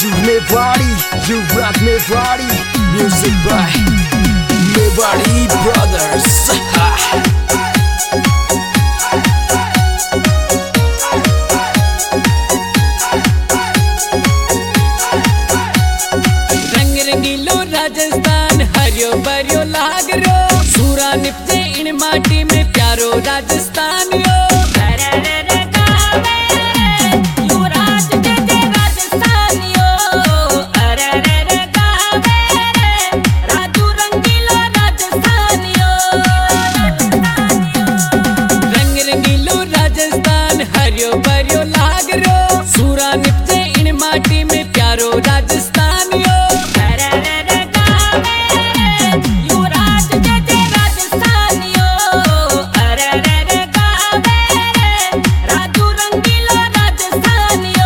you Mewari, you rock Mewari. Music by Mewari Brothers. रंग रंगीलो राजस्थान हरियो भरियो लागरो सूरा निपजे इन माटी में प्यारो राजस्थानियो माटी में प्यारो राजस्थानियो युवराज जय जय राजस्थानियो राजू रंगीलो राजस्थानियो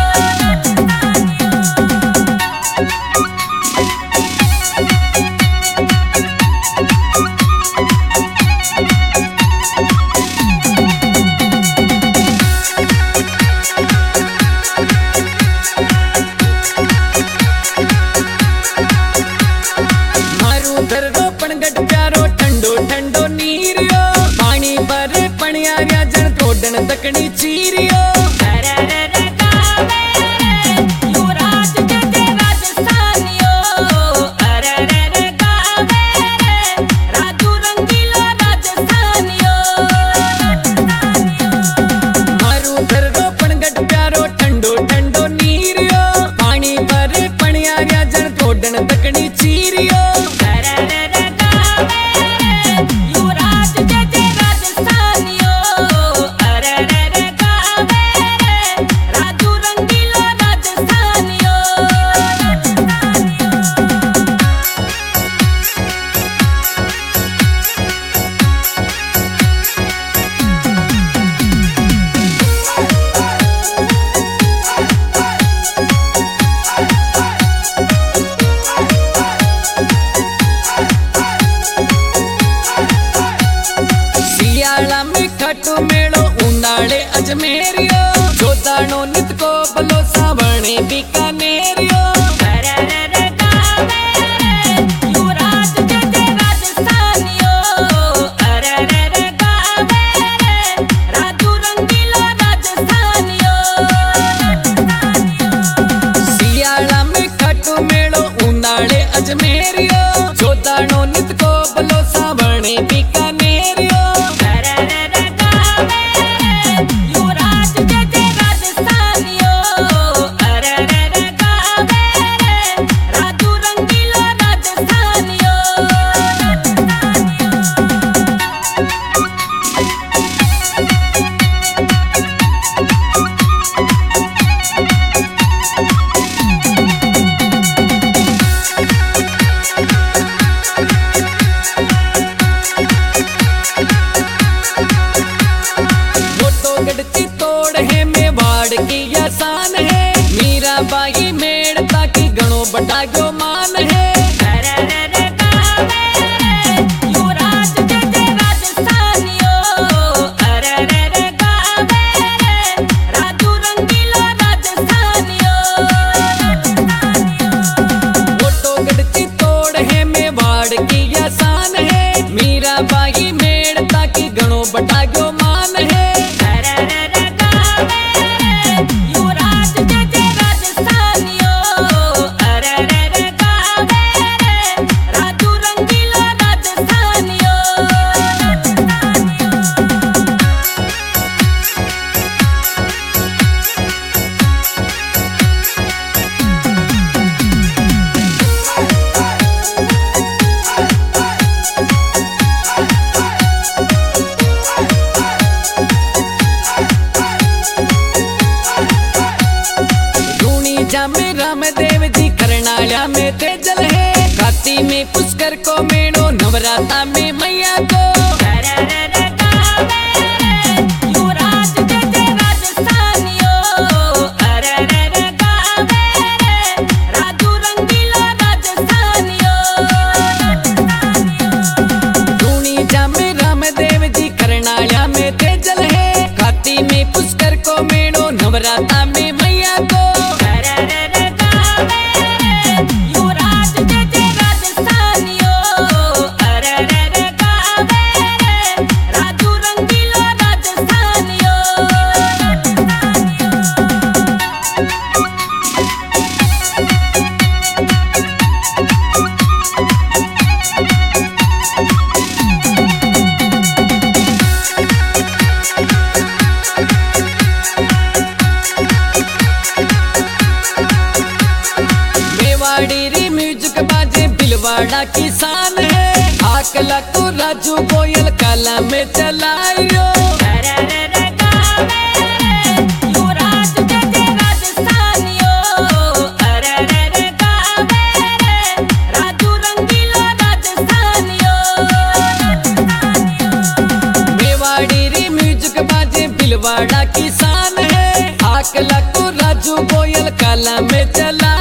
पणगट प्यारो ठंडो ठंडो नीरियो पानी पर पणियारिया जन तोड़न दकनी चीरियो युवराज जय जय राजस्थानियो राजू रंगीलो राजस्थानियो मारू धरदो पणगट प्यारो ठंडो ठंडो नीरियो पानी पर पणियारिया जन तोड़न दकनी चीरियो खटू मेड़ो उंडाले अजमेरियो जोतानो नित को बलो सावणे बीकानेरियो युवराज जय जय राजस्थानियो राजू रंगीलो राजस्थानियो सियाला में खटू मेड़ो उंडाले अजमेरियो जोतानो नित को बलो सावणे बीकानेरियो की आसान है मीराबाई मेड़ता की गणो बटा गयो मान है युवराज जय जय राजस्थानियो राजू रंगीलो राजस्थानियो फोटो गढ़ती तोड़ है मेवाड़ की आसान है मीराबाई मेड़ता की गणो बटा गयो मान है में रामदेव जी करनाला में तेजल है काती में पुष्कर को मेड़ो नवराता में मैया को युवराज जय जय राजस्थानियो राजू रंगीलो राजस्थानियो धूनी जा में रामदेव जी करनाला में तेजल है काती में पुष्कर को मेड़ो नवराता में मैया को मेवाड़ा किसान है आकला को राजू गोयल काला में चलायो मेवाड़ा किसान है आकला को राजू गोयल काला में चला